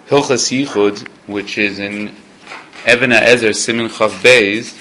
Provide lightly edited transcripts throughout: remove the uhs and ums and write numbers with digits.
Hilchas Yichud, which is in Even HaEzer Simin Chav Beis,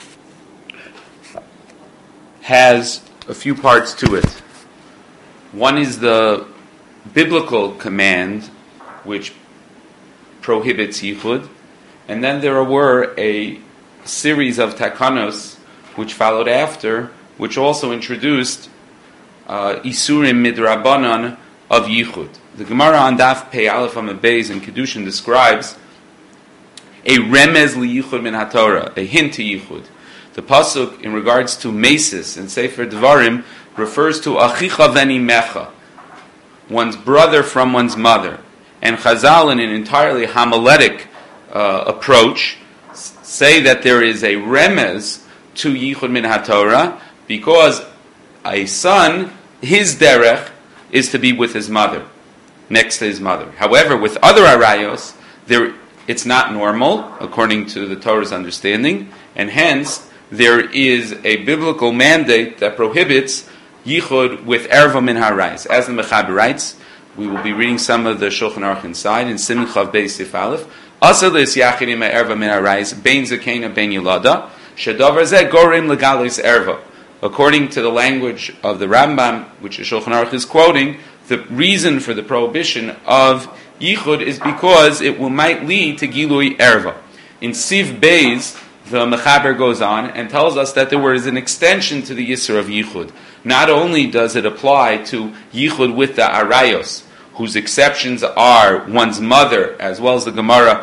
has a few parts to it. One is the biblical command, which prohibits Yichud, and then there were a series of takanos which followed after, which also introduced Isurim Midrabanan of Yichud. The Gemara on Daf Pei Aleph Amud Beis in Kedushin describes a remez li Yichud min HaTorah, a hint to Yichud. The pasuk in regards to Mesis in Sefer Devarim refers to Achicha veni mecha, one's brother from one's mother. And Chazal, in an entirely homiletic approach, say that there is a remez to Yichud min HaTorah because a son, his derech, is to be with his mother, next to his mother. However, with other arayos, it's not normal, according to the Torah's understanding, and hence there is a biblical mandate that prohibits yichud with erva min harayis. As the Mechaber writes, we will be reading some of the Shulchan Aruch inside in Simin Chav Beis Sif Aleph. Asal is yachidim erva min harayis bein zakena bein yilada shedavar zeh gorim legalis erva. According to the language of the Rambam, which the Shulchan Aruch is quoting, the reason for the prohibition of yichud is because it might lead to gilui erva. In Siv Beis, the Mechaber goes on and tells us that there was an extension to the Yisur of yichud. Not only does it apply to yichud with the arayos, whose exceptions are one's mother, as well as the Gemara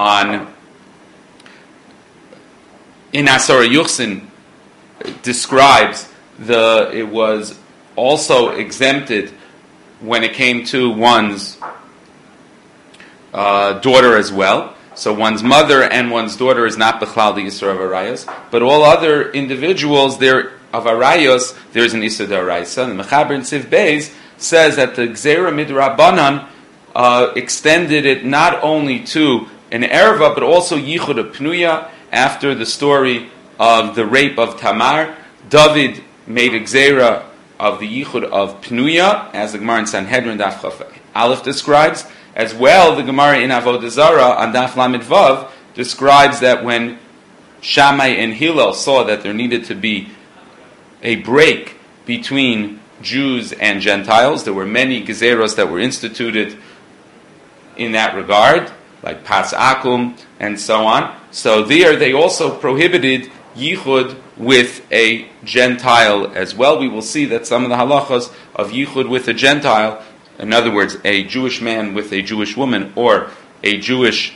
in Asara Yuchsin describes it was also exempted when it came to one's daughter as well. So one's mother and one's daughter is not b'chlal the Yisur of Arayos, but all other individuals there of Arayos, there is an Yisur d'Araisa. The Mechaber in Siv Beis says that the Gzeira Midrabanan extended it not only to an Erva, but also Yichud of Pnuya. After the story of the rape of Tamar, David made a Gzeira of the Yichud of Pnuya, as the Gemara in Sanhedrin Daf Chaf Aleph describes. As well, the Gemara in Avodah Zarah on Daf Lamed Vav describes that when Shammai and Hillel saw that there needed to be a break between Jews and Gentiles, there were many Gezeros that were instituted in that regard, like Pas Akum and so on. So there they also prohibited Yichud with a Gentile as well. We will see that some of the halachas of Yichud with a Gentile, in other words, a Jewish man with a Jewish woman, or a Jewish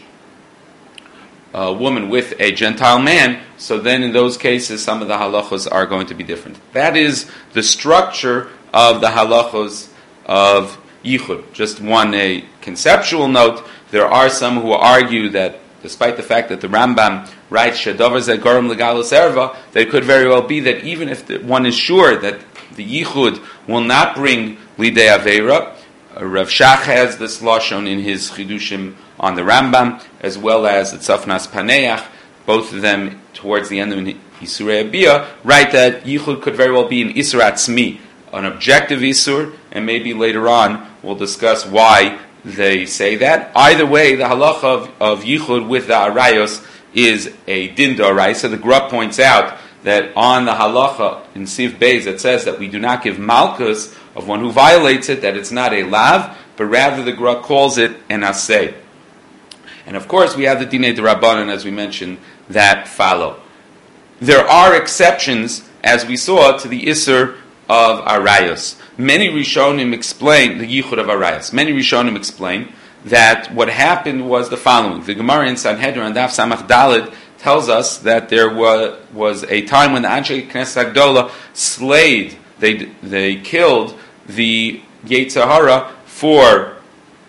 woman with a Gentile man, so then in those cases some of the halachos are going to be different. That is the structure of the halachos of Yichud. Just a conceptual note, there are some who argue that despite the fact that the Rambam writes Shedavar Zeh Gorim Legalos Erva, that it could very well be that even if one is sure that the Yichud will not bring Lidei Aveira, Rav Shach has this lashon in his Chidushim on the Rambam, as well as the Tzafnas Paneach, both of them towards the end of Isurei Abiyah, write that Yichud could very well be an Isur Atzmi, an objective Isur, and maybe later on we'll discuss why they say that. Either way, the halacha of Yichud with the Arayos is a Din D'Oraisa. The Gra points out that on the halacha in Siv Beis it says that we do not give malchus of one who violates it, that it's not a lav, but rather the Gra calls it an aseh. And of course we have the Dinei D'Rabbanan, as we mentioned, that follow. There are exceptions, as we saw, to the Isser of Arayos. Many Rishonim explain the Yichud of Arayos. Many Rishonim explain that what happened was the following. The Gemara in Sanhedrin, Daf Samach Daled, tells us that there was a time when the Anshe Knesset Agdola slayed, they killed the Yetzer Hara for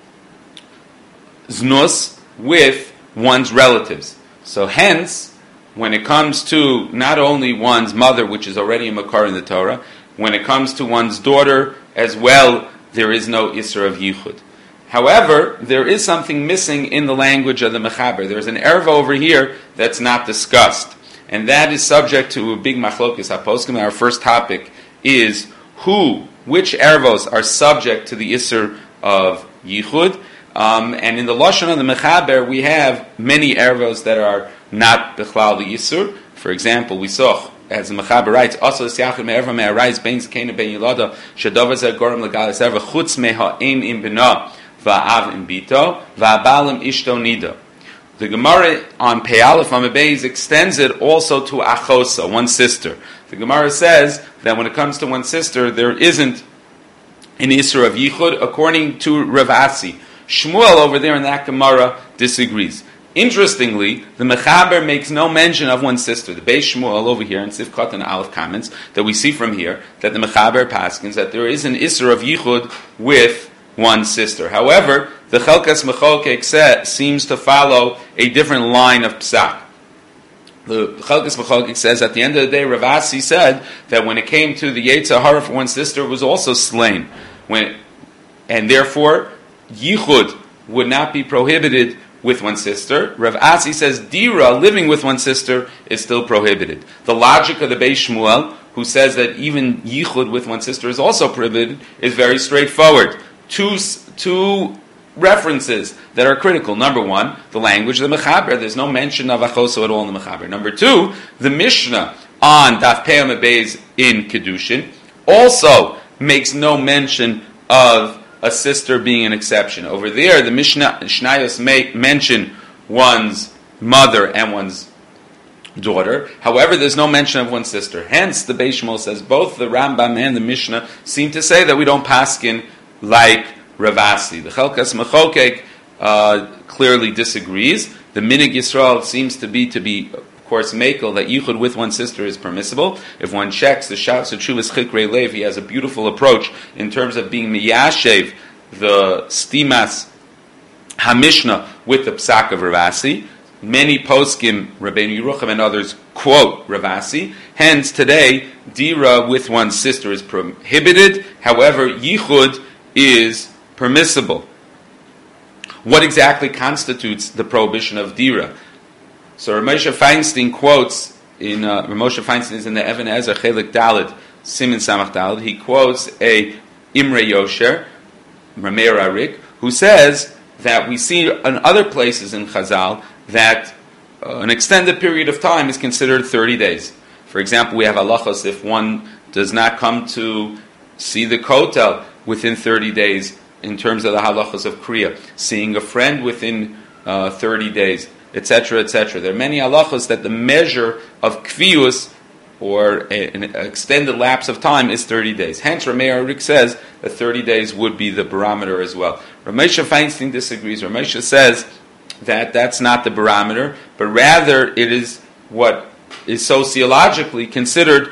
Znus with one's relatives. So hence, when it comes to not only one's mother, which is already a Makar in the Torah, when it comes to one's daughter as well, there is no Isser of Yichud. However, there is something missing in the language of the Mechaber. There's an erva over here that's not discussed. And that is subject to a big machlokes haposkim. Our first topic is which ervos are subject to the Isser of yichud. And in the lashon of the mechaber, we have many ervos that are not bichlal yisur. For example, we saw, as the mechaber writes, also siachim me'erva me'arais bein zekena bein yilada shadavar zeh gorim legalis erva chutz me'ha'im im bina va'av im bito va'abalim ishto nida. The Gemara on Pei Aleph Amid extends it also to achosa, one sister. The Gemara says that when it comes to one sister, there isn't an isur of yichud, according to Rav Asi. Shmuel over there in that Gemara disagrees. Interestingly, the Mechaber makes no mention of one sister. The Beis Shmuel over here in Sivkot and Aleph comments that we see from here that the Mechaber paskins that there is an isur of yichud with one sister. However, the Chelkas Mechokek seems to follow a different line of psak. The Chelkas Mechokek says at the end of the day, Rav Asi said that when it came to the Yetzer Hara for one sister was also slain, and therefore yichud would not be prohibited with one sister. Rav Asi says dira, living with one sister, is still prohibited. The logic of the Beis Shmuel, who says that even yichud with one sister is also prohibited, is very straightforward. Two references that are critical. Number one, the language of the Mechaber. There's no mention of achoso at all in the Mechaber. Number two, the Mishnah on Daf Pei Amid Beis in Kedushin also makes no mention of a sister being an exception. Over there, the Mishnayos mention one's mother and one's daughter. However, there's no mention of one sister. Hence, the Beis Shmuel says both the Rambam and the Mishnah seem to say that we don't paskin like Rav Asi. The Chelkas Mechokek clearly disagrees. The Minig Yisrael seems to be of course, Mekel, that yichud with one sister is permissible. If one checks the Shavs Chuvas Chikrei Lev, he has a beautiful approach in terms of being miyashev the stimas hamishna with the psak of Rav Asi. Many poskim, Rabbeinu Yerucham and others, quote Rav Asi. Hence, today, dira with one's sister is prohibited. However, yichud is permissible. What exactly constitutes the prohibition of dira? So Ramosha Feinstein quotes Ramosha Feinstein is in the Even Ezer Chelik Dalet Simin Samach Dalet. He quotes a Imre Yosher, Rameir Arik, who says that we see in other places in Chazal that an extended period of time is considered 30 days. For example, we have halachos if one does not come to see the kotel within 30 days in terms of the halachos of kriya, seeing a friend within 30 days, etc., etc. There are many halachos that the measure of kvius, or an extended lapse of time, is 30 days. Hence, Rameir Arik says that 30 days would be the barometer as well. Ramesha Feinstein disagrees. Ramesha says that that's not the barometer, but rather it is what is sociologically considered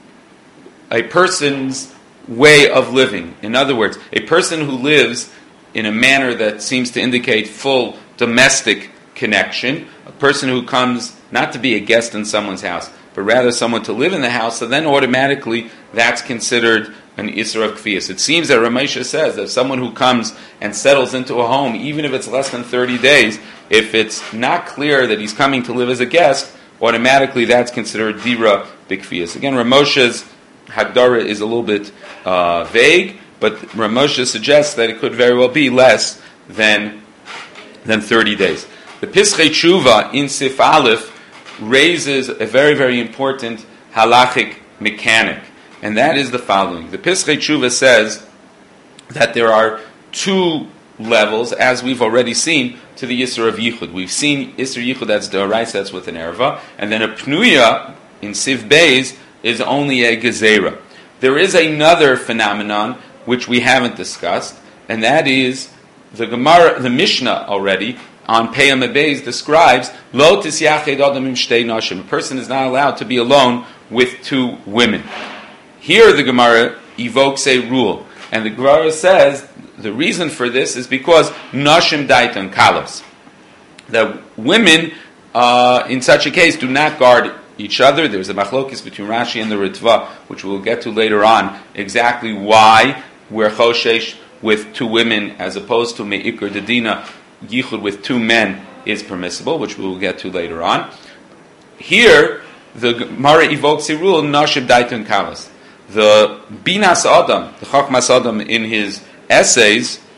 a person's way of living. In other words, a person who lives in a manner that seems to indicate full domestic connection, a person who comes not to be a guest in someone's house, but rather someone to live in the house, so then automatically that's considered an Isra of Kfiyas. It seems that Ramesha says that someone who comes and settles into a home, even if it's less than 30 days, if it's not clear that he's coming to live as a guest, automatically that's considered Dira B'Kfiyas. Again, Ramosha's Hagdara is a little bit vague, but Ramosha suggests that it could very well be less than 30 days. The Pischei Tshuva in Sif Aleph raises a very, very important halachic mechanic, and that is the following. The Pischei Tshuva says that there are two levels, as we've already seen, to the Yisur of Yichud. We've seen Yisur Yichud, that's D'oraisa, that's with an erva, and then a Pnuya in Siv Beis is only a Gezerah. There is another phenomenon which we haven't discussed, and that is the Gemara, the Mishnah already on Pei Amid Beis describes Lo tisyached adam im shtei nashim. A person is not allowed to be alone with two women. Here the Gemara evokes a rule, and the Gemara says the reason for this is because nashim daitan kalos, that women in such a case do not guard each other. There's a machlokis between Rashi and the Ritva, which we'll get to later on, exactly why we're choshesh with two women as opposed to me'ikr dedina, yichud with two men is permissible, which we will get to later on. Here, the Gemara evokes a rule, nashim daitun kalas. The Binas Adam, the Chachmas Adam, in his essays,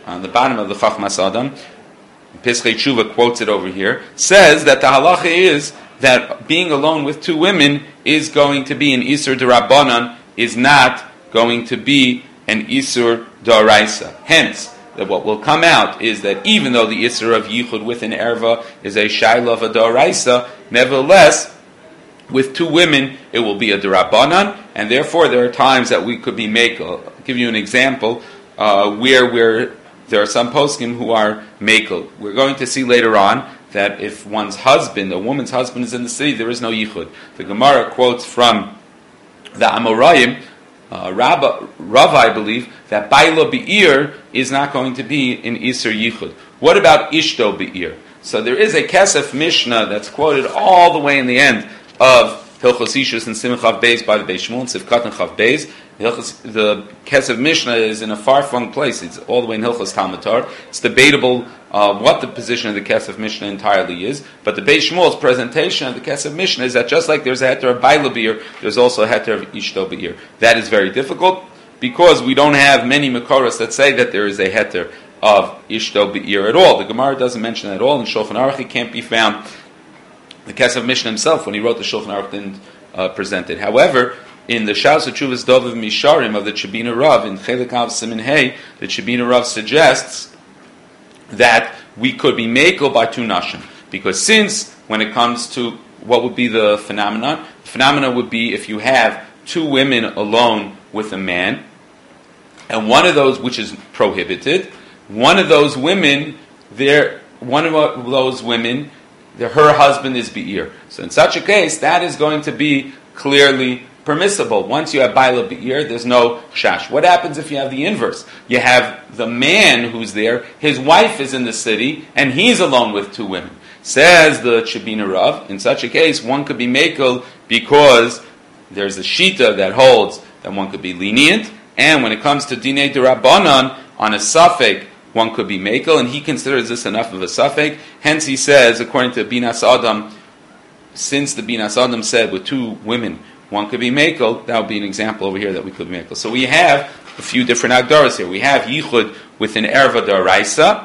on the bottom of the Chachmas Adam, Pischei Tshuva quotes it over here, says that the halacha is that being alone with two women is going to be an Isur D'Rabbanan, is not going to be an Isur D'Oraisa. Hence, that what will come out is that even though the Isur of Yichud with an Erva is a Shaila of a D'Oraisa, nevertheless, with two women, it will be a D'Rabbanan, and therefore there are times that we could be Mekel. I'll give you an example where there are some poskim who are Mekel. We're going to see later on that if one's husband, a woman's husband, is in the city, there is no Yichud. The Gemara quotes from the Amoraim, Rav, I believe, that Baila Be'ir is not going to be in Isur Yichud. What about Ishto Be'ir? So there is a Kesef Mishnah that's quoted all the way in the end of Hilchos Ishus and Simon Chav Beis by the Beis Shmuel and Sivkat and Chav Beis. The Kesef Mishnah is in a far-flung place. It's all the way in Hilchos Talmud Torah. It's debatable what the position of the Kesef Mishnah entirely is, but the Beis Shmuel's presentation of the Kesef Mishnah is that just like there's a heter of Baila Be'ir, there's also a heter of Ishto Be'ir. That is very difficult because we don't have many Makoros that say that there is a heter of Ishto Be'ir at all. The Gemara doesn't mention that at all, and Shulchan Aruch it can't be found. The Kesef Mishnah himself, when he wrote the Shulchan Aruch, didn't present it. However, in the Shas Chuvas Doviv Misharim of the Chibina Rav, in Chelik Av Simin Hey, the Chibina Rav suggests that we could be mekel by two nashim. Because since, when it comes to what would be the phenomenon would be if you have two women alone with a man, and one of those, which is prohibited, one of those women, her husband is Be'ir. So in such a case, that is going to be clearly permissible. Once you have Baila Be'ir, there's no Chash. What happens if you have the inverse? You have the man who's there, his wife is in the city, and he's alone with two women. Says the Chibina Rav, in such a case, one could be Mekel because there's a Shita that holds that one could be lenient, and when it comes to Dinei D'Rabbanan, on a Safek, one could be Mekel, and he considers this enough of a Safek. Hence he says, according to Binas Adam, since the Binas Adam said with two women, one could be Mekel, that would be an example over here that we could be Mekel. So we have a few different Agdaras here. We have Yichud with an Erva D'Oraisa,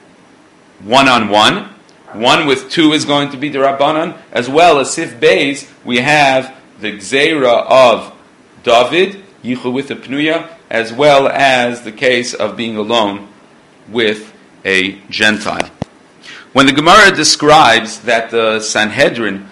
one-on-one. One with two is going to be D'Rabbanan, as well as Sif Beis, we have the Gzeira of David, Yichud with a Pnuya, as well as the case of being alone with a Gentile. When the Gemara describes that the Sanhedrin,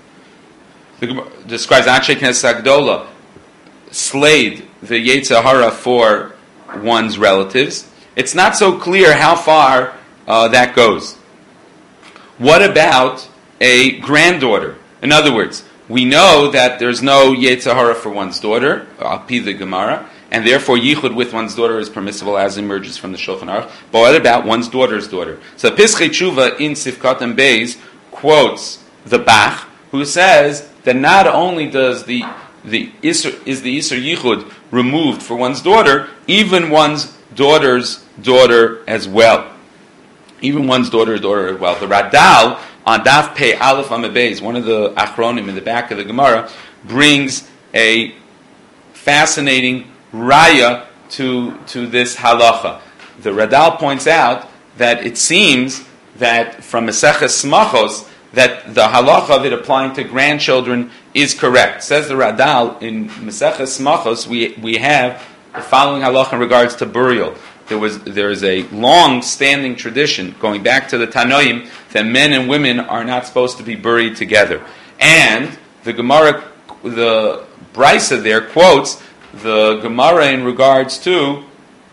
describes Anshe Knesset Agdola, slayed the Yetzer Hara for one's relatives, it's not so clear how far that goes. What about a granddaughter? In other words, we know that there's no Yetzer Hara for one's daughter, Al-Pi the Gemara, and therefore Yichud with one's daughter is permissible as emerges from the Shulchan Aruch. But what about one's daughter's daughter? So Pischei Tshuva in Sifkat and Beis quotes the Bach, who says that not only does the Isur Yichud removed for one's daughter, even one's daughter's daughter as well. Even one's daughter's daughter as well. The Radal on Daf Pei Aleph Amud Beis, one of the Achronim in the back of the Gemara, brings a fascinating raya to this halacha. The Radal points out that it seems that from Maseches Smachos that the halacha of it applying to grandchildren is correct. Says the Radal in Maseches Smachos we have the following halacha in regards to burial. There is a long-standing tradition going back to the Tanoim that men and women are not supposed to be buried together. And the Gemara, the Brisa there quotes the Gemara in regards to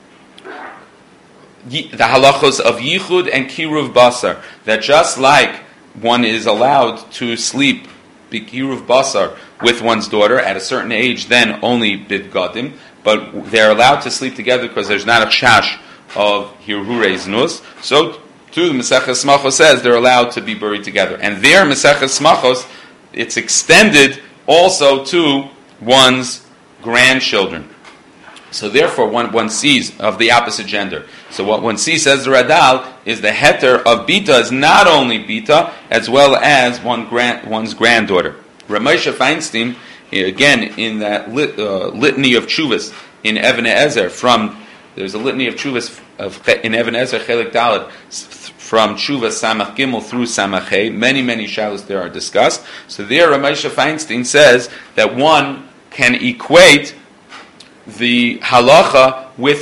the halachos of Yichud and Kiruv Basar, that just like one is allowed to sleep Kiruv Basar with one's daughter at a certain age, then only Bidgadim, but they're allowed to sleep together because there's not a chash of Hirhurei Znus. So too, the Maseches Smachos says they're allowed to be buried together. And there, Maseches Smachos, it's extended also to one's grandchildren. So therefore, one sees of the opposite gender. So what one sees, says the Radal, is the heter of Bita is not only Bita, as well as one's granddaughter. Ramosha Feinstein, again, in that litany of Chuvas in Even Ezer from There's a litany of tshuvas in Even Ezer Chelik Dalet from Tshuva Samach Gimel through Samach Hey. Many shalos there are discussed. So there, Ramesha Feinstein says that one can equate the halacha with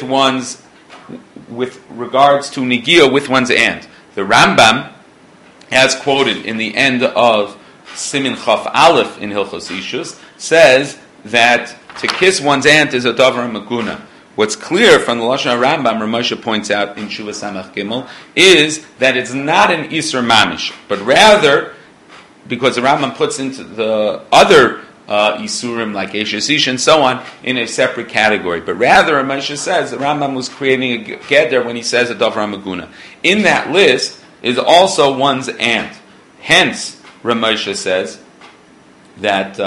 regards to Nigio with one's aunt. The Rambam, as quoted in the end of Simin Chaf Aleph in Hilchos Ishus, says that to kiss one's aunt is a davar maguna. What's clear from the Lashon Rambam, Ramosha points out in Shuvah Samach Gimel, is that it's not an Isur Mamish, but rather, because the Rambam puts into the other Isurim like Eshes Ish and so on in a separate category. But rather, Ramosha says the Rambam was creating a geder when he says a davar maguna. In that list is also one's aunt. Hence, Ramosha says that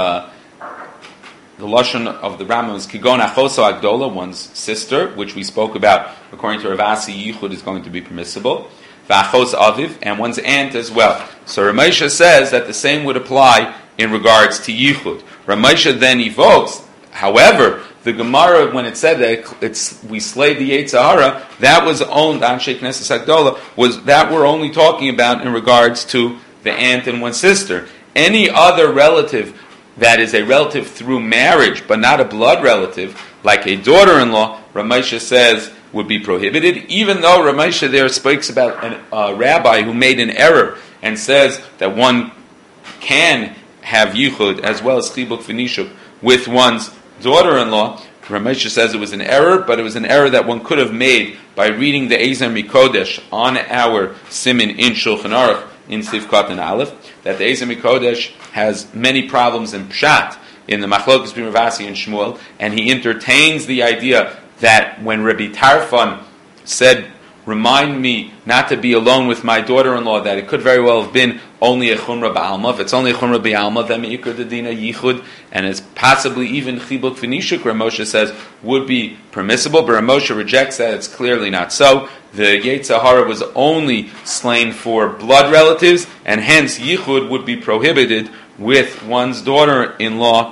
the lashon of the Rambam is Kigon Achoso Agdola, one's sister, which we spoke about. According to Rav Asi, Yichud is going to be permissible. V'Achos Aviv, and one's aunt as well. So Ramosha says that the same would apply in regards to Yichud. Ramosha then evokes, however, the Gemara, when it said that we slayed the Yetzer Hara, that was owned on Sheikh Knesset Agdola, was that we're only talking about in regards to the aunt and one sister. Any other relative that is a relative through marriage, but not a blood relative, like a daughter-in-law, Ramosha says would be prohibited, even though Ramosha there speaks about a rabbi who made an error and says that one can have yichud as well as chibuk v'nishuk with one's daughter-in-law. Ramosha says it was an error, but it was an error that one could have made by reading the Ezer Mikodesh on our simin in Shulchan Aruch in Sivkat and Aleph, that the Ezer Mikodesh has many problems in Pshat, in the Machlokes between Rav Asi and Shmuel, and he entertains the idea that when Rabbi Tarfon said, remind me not to be alone with my daughter-in-law, that it could very well have been only a Chumrah Ba'alma. If it's only a Chumrah Ba'alma, then Me'ikr Dedina Yichud, and it's possibly even Chibuk V'nishuk, Ramosha says, would be permissible, but Ramosha rejects that. It's clearly not so. The Yetzer Hara was only slain for blood relatives, and hence Yichud would be prohibited with one's daughter-in-law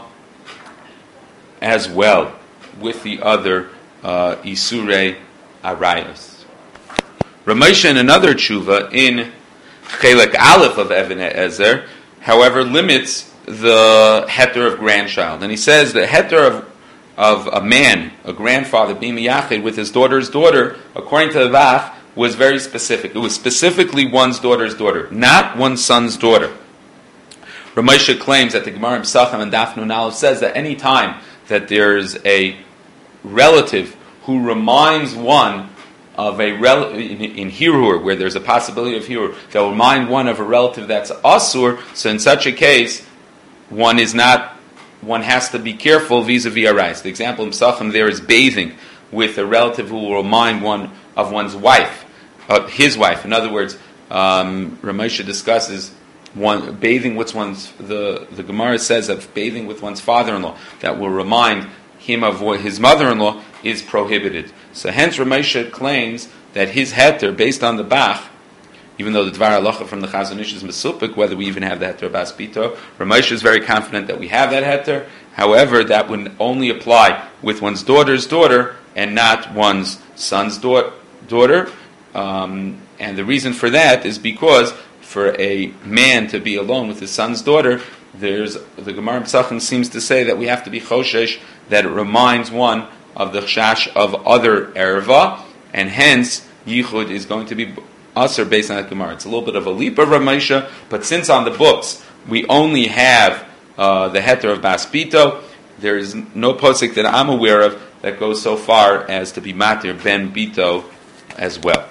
as well, with the other Isurei Arayos. Ramosha in another tshuva in Chelek Aleph of Even Ezer, however, limits the heter of grandchild, and he says the heter of a man, a grandfather, being miyachid with his daughter's daughter, according to the Vach, was very specific. It was specifically one's daughter's daughter, not one's son's daughter. Ramosha claims that the Gemara in Pesachim and Daf Nun Aleph says that any time that there's a relative who reminds one of a in Hirur, where there's a possibility of Hirur, that will remind one of a relative that's Asur, so in such a case, one has to be careful vis-a-vis Arais. The example in Pesachim there is bathing with a relative who will remind one of one's wife, his wife. In other words, Ramosha discusses bathing with the Gemara says that bathing with one's father-in-law that will remind him of his mother-in-law is prohibited. So hence Ramosha claims that his heter, based on the Bach, even though the Dvar Halacha from the Chazon Ish is mesupik, whether we even have the heter Bas Bito, Ramosha is very confident that we have that heter. However, that would only apply with one's daughter's daughter and not one's son's daughter. And the reason for that is because for a man to be alone with his son's daughter, the Gemara in Pesachim seems to say that we have to be choshesh, that it reminds one of the chash of other erva, and hence yichud is going to be asur based on that Gemara. It's a little bit of a leap of Ramosha, but since on the books we only have the heter of Bas Bito, there is no posik that I'm aware of that goes so far as to be matir ben Bito as well.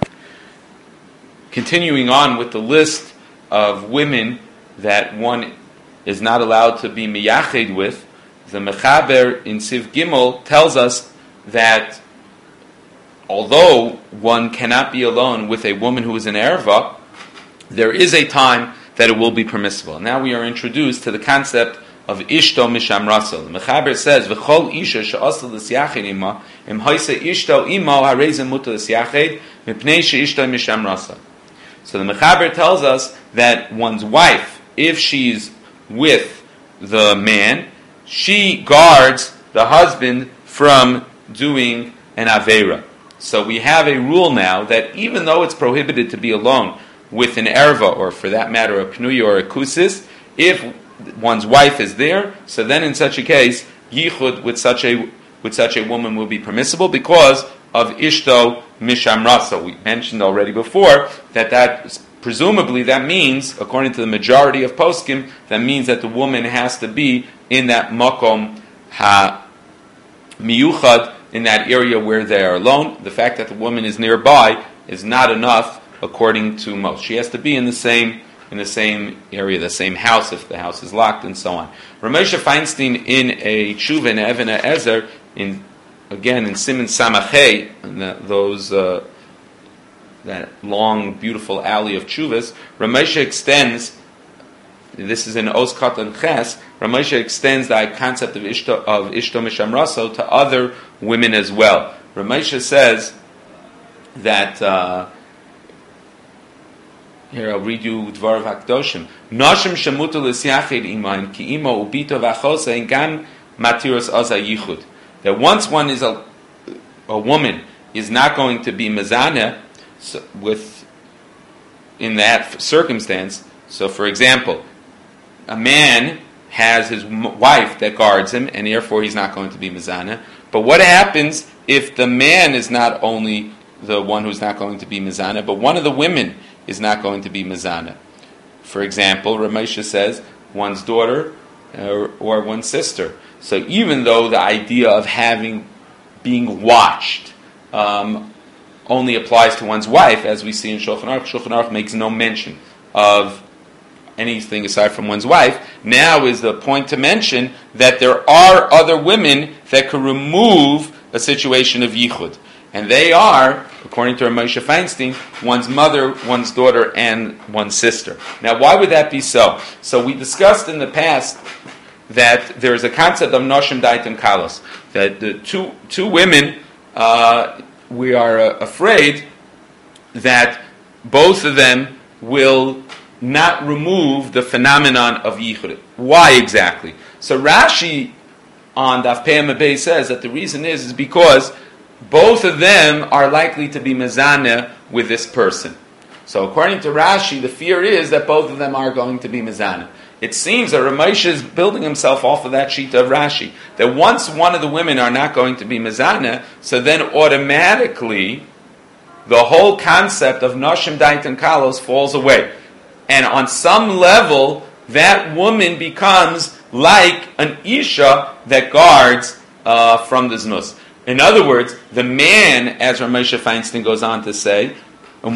Continuing on with the list of women that one is not allowed to be miyached with, the Mechaber in Siv Gimel tells us that although one cannot be alone with a woman who is an erva, there is a time that it will be permissible. Now we are introduced to the concept of ishto misham rasel. The Mechaber says, "V'chol isha she'asel l'syached ima, im haise ishto ima harezem mutar l'syached, mipnei she'ishto misham rasel." So the Mechaber tells us that one's wife, if she's with the man, she guards the husband from doing an Aveira. So we have a rule now that even though it's prohibited to be alone with an erva, or for that matter, a pnuya or a kusis, if one's wife is there, so then in such a case, yichud with such a woman will be permissible because of ishto mishamrasa. We mentioned already before that presumably that means, according to the majority of poskim, that means that the woman has to be in that makom ha miyuchad, in that area where they are alone. The fact that the woman is nearby is not enough, according to most. She has to be in the same area, the same house, if the house is locked, and so on. Ramesha Feinstein in a tshuva in Even Ezer, in Siman Samachei, that long, beautiful alley of tshuvas, Ramesha extends. This is in Oz Katan Ches. Ramesha extends the concept of Ishto Mishamraso to other women as well. Ramesha says that here I'll read you Dvar Hakdoshim. Nashim shemutu l'siachid iman ki imo ubito v'achosa ingan matiros oza yichud. That once one is a woman is not going to be mezaneh in that circumstance. So, for example, a man has his wife that guards him, and therefore he's not going to be mezaneh. But what happens if the man is not only the one who's not going to be mezaneh, but one of the women is not going to be mezaneh? For example, Ramesha says one's daughter or one's sister. So even though the idea of being watched only applies to one's wife, as we see in Shulchan Aruch makes no mention of anything aside from one's wife. Now is the point to mention that there are other women that could remove a situation of yichud. And they are, according to Ramesha Feinstein, one's mother, one's daughter, and one's sister. Now, why would that be so? So we discussed in the past that there is a concept of noshim daitim kalos, that the two women, we are afraid that both of them will not remove the phenomenon of yichud. Why exactly? So Rashi on Daf Pei Amabei says that the reason is because both of them are likely to be mezaneh with this person. So according to Rashi, the fear is that both of them are going to be mezaneh. It seems that Ramesh is building himself off of that sheet of Rashi, that once one of the women are not going to be mezaneh, so then automatically the whole concept of noshim daitan kalos falls away. And on some level, that woman becomes like an isha that guards from the znus. In other words, the man, as Ramesha Feinstein goes on to say, so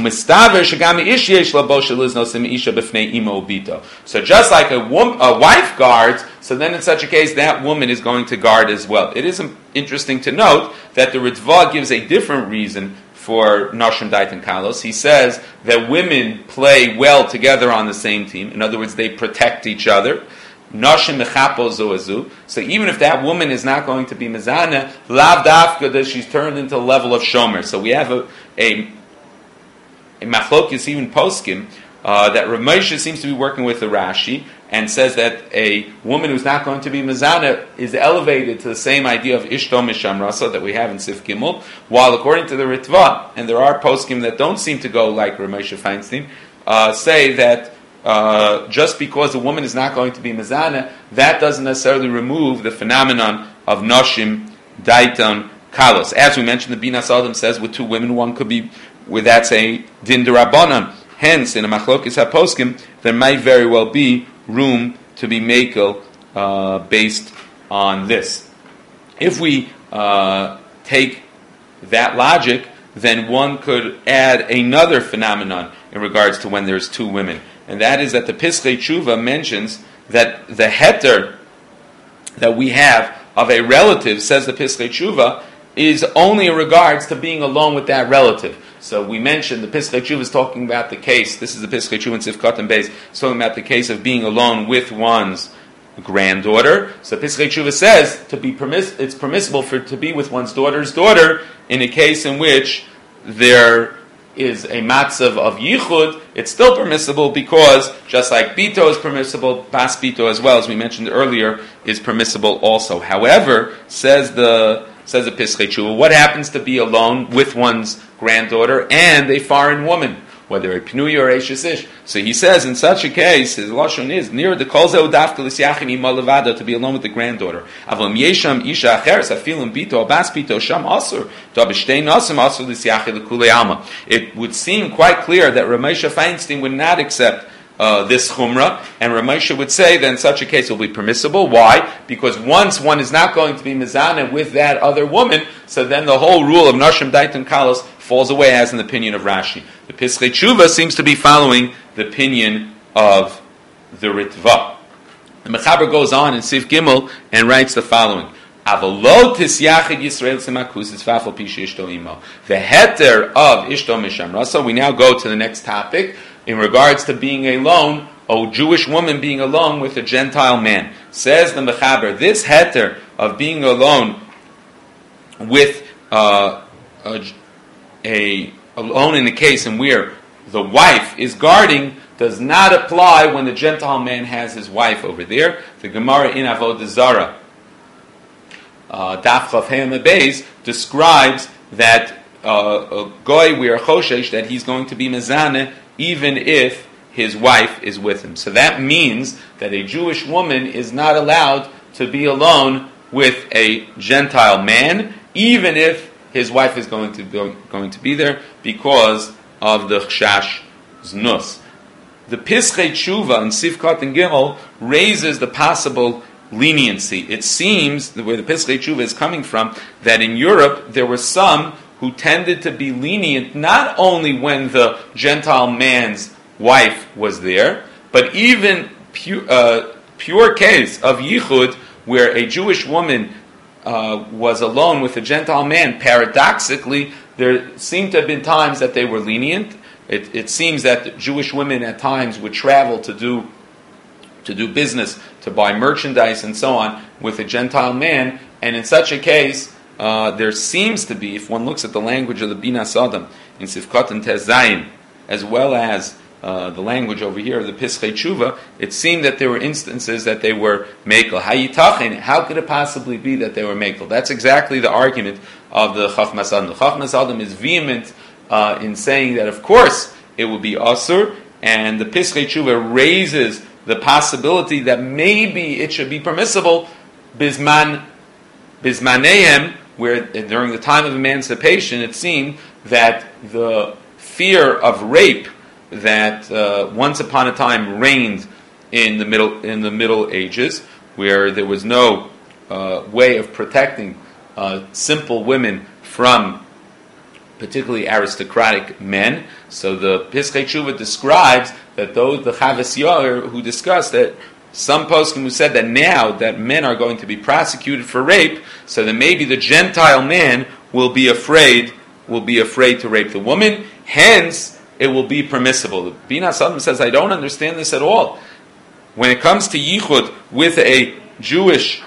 just like a wife guards, so then in such a case, that woman is going to guard as well. It is interesting to note that the Ritva gives a different reason for Nashim Daitan Kalos. He says that women play well together on the same team. In other words, they protect each other. Nashim mechapo zoazu. So even if that woman is not going to be mezaneh, lav dafka, that she's turned into the level of shomer. So we have a machlokes even poskim that Ramesha seems to be working with the Rashi and says that a woman who's not going to be mezaneh is elevated to the same idea of ishto mishamrasa that we have in Sif Gimel, while according to the Ritva, and there are poskim that don't seem to go like Ramesha Feinstein, say that just because a woman is not going to be mezaneh, that doesn't necessarily remove the phenomenon of noshim daitan kalos. As we mentioned, the Binas Adam says with two women, one could be, with that's a din derabanan. Hence, in a machlokes haposkim, there might very well be room to be makel based on this. If we take that logic, then one could add another phenomenon in regards to when there's two women. And that is that the Pischei Tshuva mentions that the heter that we have of a relative, says the Pischei Tshuva, is only in regards to being alone with that relative. So we mentioned the Pischei Tshuva is talking about the case, this is the Pischei Tshuva in Sifkat and Beis, it's talking about the case of being alone with one's granddaughter. So Pischei Tshuva says it's permissible to be with one's daughter's daughter in a case in which there is a matzav of yichud. It's still permissible because just like bito is permissible, bas bito as well, as we mentioned earlier, is permissible also. However, says the Says the Pischei Tshuva, what happens to be alone with one's granddaughter and a foreign woman, whether a Pnuya or a Shesish? So he says, in such a case, his lashon is near the kol zeu dafka l'siachim ima levada, to be alone with the granddaughter. Avam yesham isha acheres afilim bito abas bito sham asur to abishtein asim asur l'siachim l'kulei alma. It would seem quite clear that Ramesha Feinstein would not accept this chumrah, and Ramesha would say that in such a case it will be permissible. Why? Because once one is not going to be mizana with that other woman, so then the whole rule of nashim daitan kalos falls away, as in the opinion of Rashi. The Pischei Tshuva seems to be following the opinion of the Ritva. The Mechaber goes on in Sif Gimel and writes the following: Avolo tisyachid Yisrael semakus is fafal pishi ishto imo. The heter of ishto mishamra. So we now go to the next topic in regards to being alone, a Jewish woman being alone with a Gentile man. Says the Mechaber, this heter of being alone with alone in the case in where the wife is guarding does not apply when the Gentile man has his wife over there. The Gemara in Avodah Zarah, Daf Chav Hey Beis, describes that a goy, we are choshesh, that he's going to be mezaneh even if his wife is with him. So that means that a Jewish woman is not allowed to be alone with a Gentile man, even if his wife is going to be there, because of the chshash znus. The Pischei Tshuva in Sivkot and Gimel raises the possible leniency. It seems, where the Pischei Tshuva is coming from, that in Europe there were some who tended to be lenient not only when the Gentile man's wife was there, but even pure case of yichud, where a Jewish woman was alone with a Gentile man. Paradoxically, there seemed to have been times that they were lenient. It seems that Jewish women at times would travel to do business, to buy merchandise and so on with a Gentile man, and in such a case, there seems to be, if one looks at the language of the Binas Adam in Sivkot and Tez Zayin, as well as the language over here of the Pischei Tshuva, it seemed that there were instances that they were mekel. How could it possibly be that they were mekel? That's exactly the argument of the Chachmas Adam. The Chachmas Adam is vehement in saying that, of course, it would be asur, and the Pischei Tshuva raises the possibility that maybe it should be permissible bismanehem, where during the time of emancipation it seemed that the fear of rape that once upon a time reigned in the Middle Ages, where there was no way of protecting simple women from particularly aristocratic men. So the Pischei Tshuva describes that those, the Chavas Yair, who discussed that some poskim who said that now that men are going to be prosecuted for rape, so that maybe the Gentile man will be afraid to rape the woman, hence it will be permissible. The Binas Adam says, I don't understand this at all. When it comes to yichud with a Jewish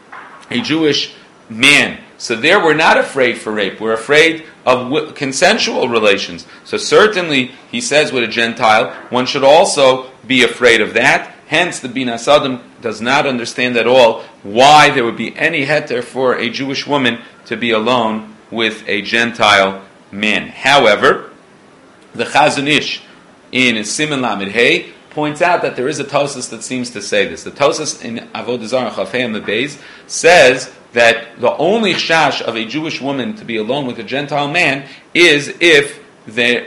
man, so there we're not afraid for rape. We're afraid of consensual relations. So certainly, he says with a Gentile, one should also be afraid of that. Hence, the Binas Adam does not understand at all why there would be any heter for a Jewish woman to be alone with a Gentile man. However, the Chazon Ish in Siman Lamed Hey points out that there is a Tosas that seems to say this. The Tosas in Avodah Zarah Chav Hey Amud Beis says that the only chash of a Jewish woman to be alone with a Gentile man is if the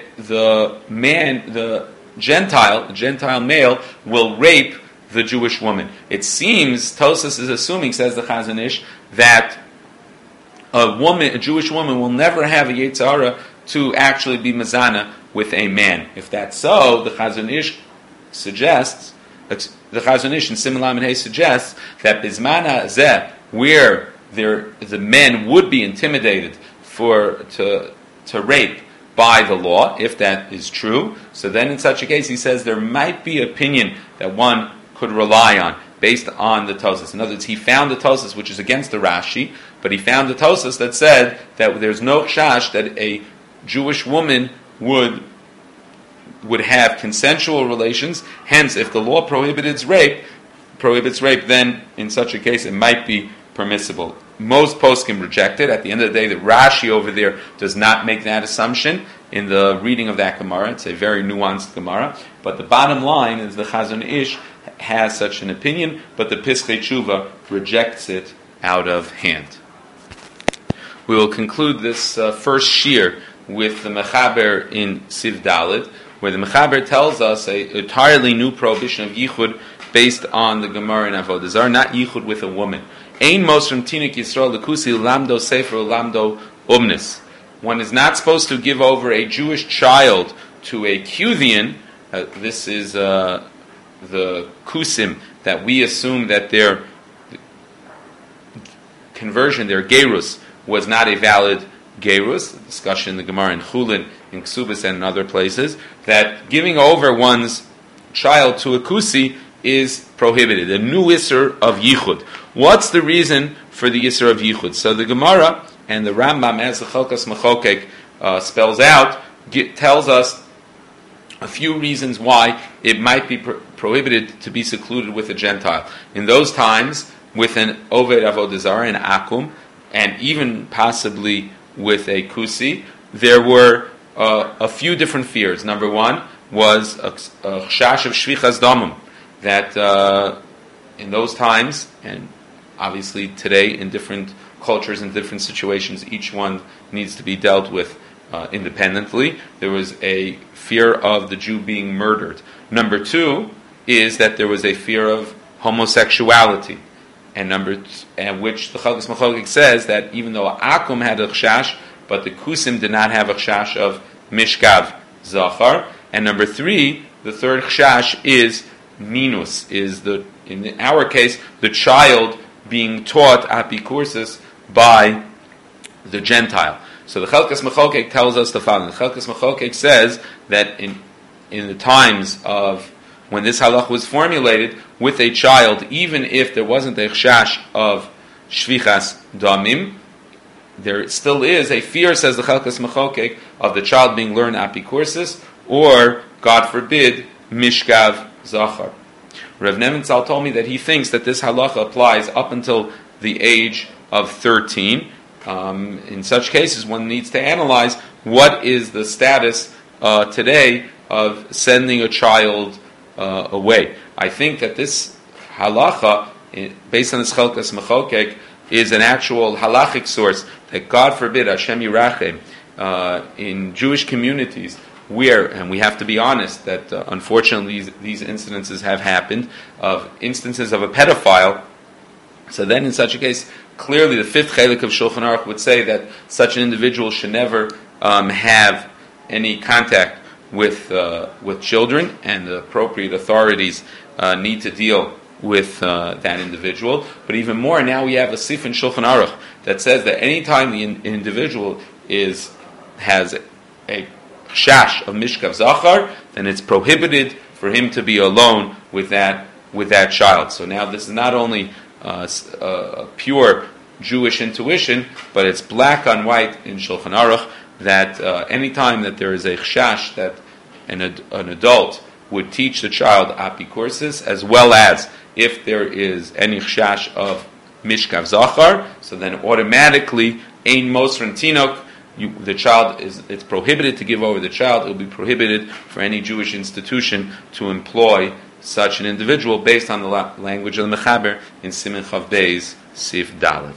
Gentile male will rape the Jewish woman. It seems Tosas is assuming, says the Chazon Ish, that a Jewish woman will never have a Yetzirah to actually be mazana with a man. If that's so, the Chazon Ish suggests, the Chazon Ish in Siman Lamed Hey suggests that Bizmana Zeh, where the men would be intimidated to rape by the law, if that is true, so then in such a case he says there might be opinion that one could rely on based on the Tosas. In other words, he found the Tosas which is against the Rashi, but he found the Tosas that said that there's no chash that a Jewish woman would have consensual relations. Hence, if the law prohibits rape, then in such a case it might be permissible. Most poskim reject it. At the end of the day, the Rashi over there does not make that assumption in the reading of that Gemara. It's a very nuanced Gemara. But the bottom line is the Chazon Ish has such an opinion, but the Pischei Tshuva rejects it out of hand. We will conclude this first shir with the Mechaber in Siv Dalet, where the Mechaber tells us an entirely new prohibition of yichud based on the Gemara in Avodah Zarah, not yichud with a woman. Ein mosrim tinik Yisrael lekusi lamdo sefer lamdo umnis. One is not supposed to give over a Jewish child to a Kuvian. This is the kusim that we assume that their conversion, their gerus, was not a valid gerus. The discussion in the Gemara in Chulin, in Ksubas, and in other places, that giving over one's child to a kusi is prohibited. A new Isser of Yichud. What's the reason for the Isser of Yichud? So the Gemara and the Rambam, as the Chalkas Machokek spells out, tells us a few reasons why it might be prohibited to be secluded with a Gentile. In those times, with an Oved Avodah Zarah, an Akum, and even possibly with a Kusi, there were a few different fears. Number one was a chash of Shvichas Damim, that in those times, and obviously today in different cultures and different situations, each one needs to be dealt with independently. There was a fear of the Jew being murdered. Number two is that there was a fear of homosexuality. And which the Chalkas Machokek says that even though Akum had a chash, but the Kusim did not have a chash of Mishkav Zachar. And number three, the third chash is Minus, is in our case, the child being taught apikursis by the Gentile. So the Chalkas Machokek tells us the following. The Chalkas Machokek says that in the times of when this halach was formulated, with a child, even if there wasn't a chash of shvichas damim, there still is a fear, says the Chalkas Machokek, of the child being learned apikursis, or, God forbid, mishkav zachar. Rav Nementzal told me that he thinks that this halacha applies up until the age of 13. In such cases, one needs to analyze what is the status today of sending a child away. I think that this halacha, based on this Chalkas Machokek, is an actual halachic source that, God forbid, Hashem Yirachem, in Jewish communities, where, and we have to be honest, that unfortunately these incidences have happened, of instances of a pedophile. So then in such a case, clearly the fifth chelik of Shulchan Aruch would say that such an individual should never have any contact with children, and the appropriate authorities need to deal with that individual. But even more, now we have a sif in Shulchan Aruch that says that any time the individual has a chash of mishkav zachar, then it's prohibited for him to be alone with that child. So now this is not only a pure Jewish intuition, but it's black on white in Shulchan Aruch that any time that there is a chash that an adult would teach the child apikursis, as well as if there is any chash of mishkav zachar, so then automatically ein mosrin tinok, the child it's prohibited to give over the child. It will be prohibited for any Jewish institution to employ such an individual based on the language of the Mechaber in Siman Chav Beis Sif Dalet.